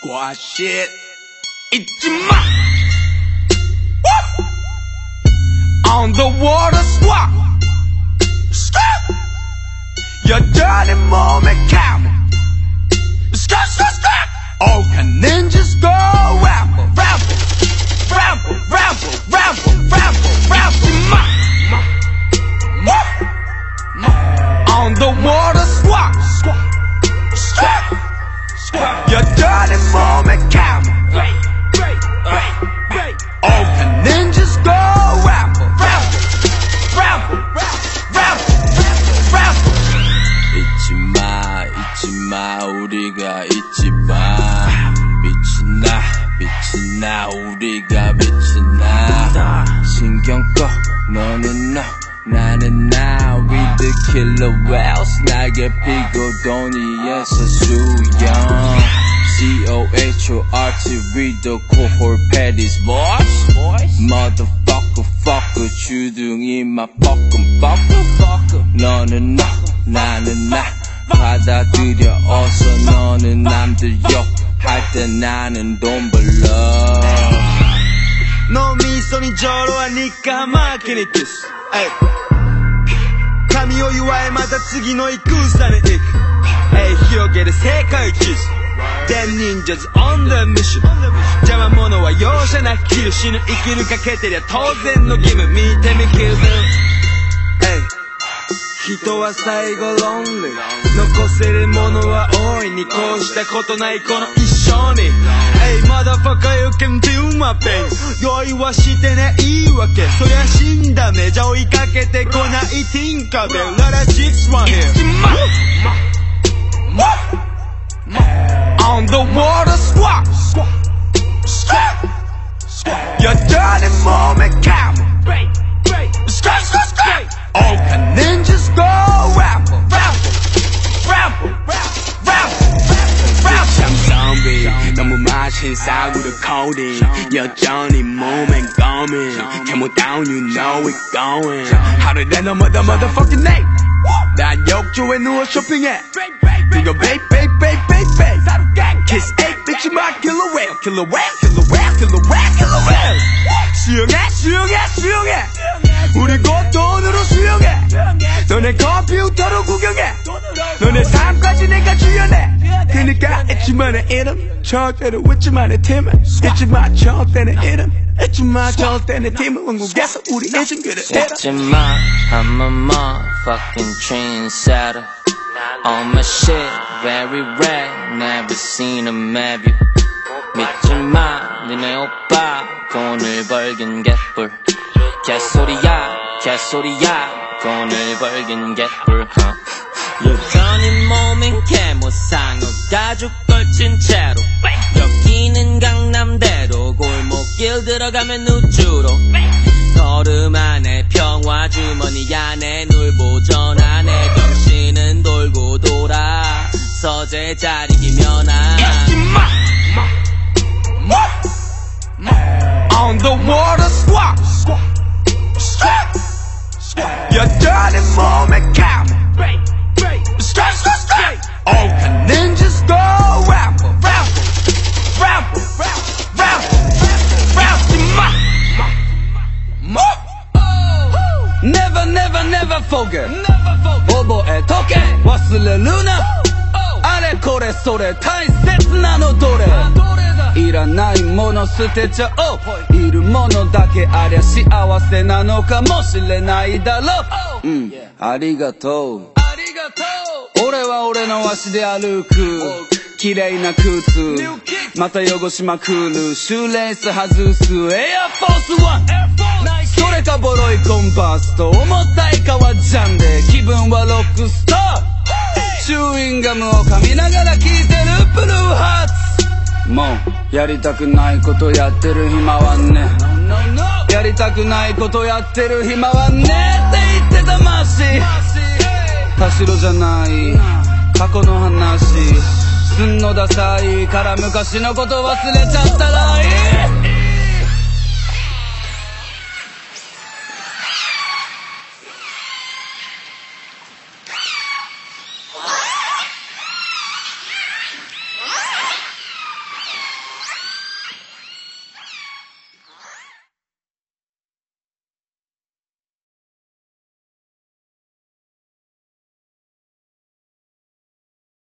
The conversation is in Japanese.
squad shit. 잊지 마. On the water squad. 여전히 몸에 camel. All can ninjas go ramble, ramble, ramble, ramble, ramble, ramble, ramble. On the water squad. 여전히 몸에 camel. All can ninjas go ramble, ramble, ramble, ramble, ramble. 잊지 마, 우리가 잊지 마. 빛이 나, 우리가 빛이 나. 신경 꺼, 너는 너, 나는 나. We the killer whales, 날개 피고 돈 위에서 수영. C-O-H-O-R-T, we the cohort patties, boys. Motherfucker, fucker, 주둥이 막 fucker. 너는 너, 나는 나. 받아들여 어서 너는 남들 욕할 때 나는 돈 벌러. 너 미소니 저러하니까 마키니 키스.髪を祝いまた次の戦に行く。広げる世界地図。Dead ninjas on the mission。邪魔者は容赦なく切る。死ぬ生きるかけてりゃ当然の義務。見てみ気分。人は最後ロンリー。残せるものは大いにこうしたことないこの一生に。Motherfucker you can feel my pain。用意はしてないわけ。そりゃ死んだ目じゃ追いかけてこないティンカベル。Let us six one here。 On the water squad. 여전히 몸에 camel. All can ninjas go ramble, ramble, ramble, ramble, ramble. I'm zombie. 너무 마신 싸구려 codeine. 여전히 몸엔 coming. Camel down, you know it going. Hotter than a motherfucking name. 난 욕조에 누워 쇼핑해. 이거 babe. Kiss 8, bitch you my killer whale. 수영해. 우리 곧 돈으로 수영해. 너네 컴퓨터로 구경해. 너네 삶까지 내가 주연해. 그니까 잊지 마 내 이름. 절대로 잊지 마 내 팀은. 잊지 마 절대 내 이름. 잊지 마 절대 내 팀은. 원국에서 우리 잊은 그를 잊지 마, I'm a motherfucking trendsetter. On my shit, very rare. Never seen a map you. 믿지 마, 니네 오빠 돈을 벌긴 개뿔. 개소리야, 돈을 벌긴 개뿔. 여전히 몸엔 개모상어 가죽 걸친 채로. 여기는 강남대로 골목길 들어가면 우주로. 걸음 안에 평화 주머니 안에 놀보전 안에 경신은 돌고 돌아 서재 자리기면 On the water squad. 여전히 몸에 camel. All can ninjas go ramble, ramble, ramble, ramble, ramble. Never forget. 오버에 토끼忘れるな。あれこれそれ大切なのどれ。いらないもの捨てちゃおう。いるものだけありゃ幸せなのかもしれないだろう。ありがとう。俺は俺の足で歩く。綺麗な靴また汚しまくる。シューレース外す。エアフォースワン。それかボロいコンパスと重たい革ジャンで気分はロックスター。チューインガムを噛みながら聴いてるブルーハーツ。もうやりたくないことやってる暇はね。やりたくないことやってる暇はねって言ってたマシ。田代じゃない過去の話すんのダサいから昔のこと忘れちゃったらいい。